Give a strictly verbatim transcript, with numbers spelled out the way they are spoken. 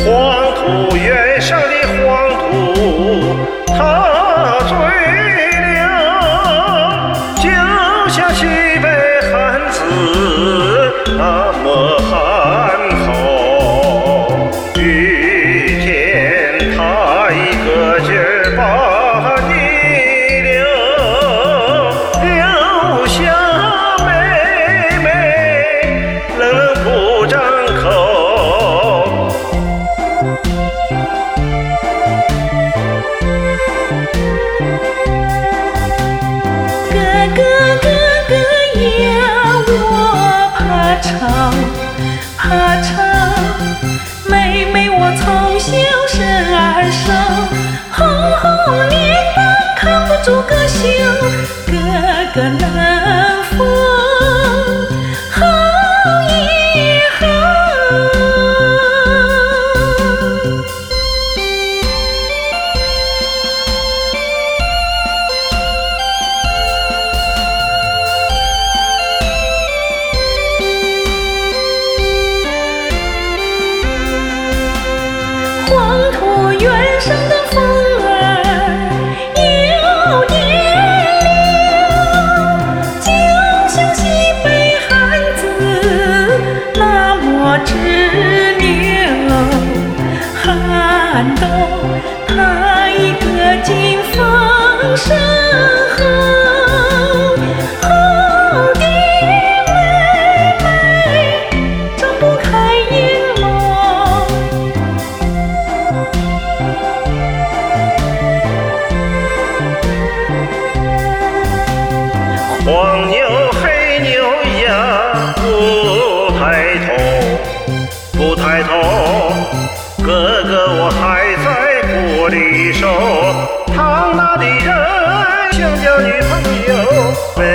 黄土原上的黄土，它最亮，就像西北汉子那么憨厚。雨天它一个劲儿把你留，留下妹妹冷冷不张口。 怕吵，妹妹我从小生儿瘦，轰轰烈烈扛不住个袖，哥哥冷风后以后。黄土原上的风儿有点凉，就像西北汉子那么执拗。寒冬它一个劲风声后，后的妹妹睁不开眼眸。 黄牛黑牛呀，不抬头，不抬头，哥哥我还在锅里手，他那的人想交女朋友。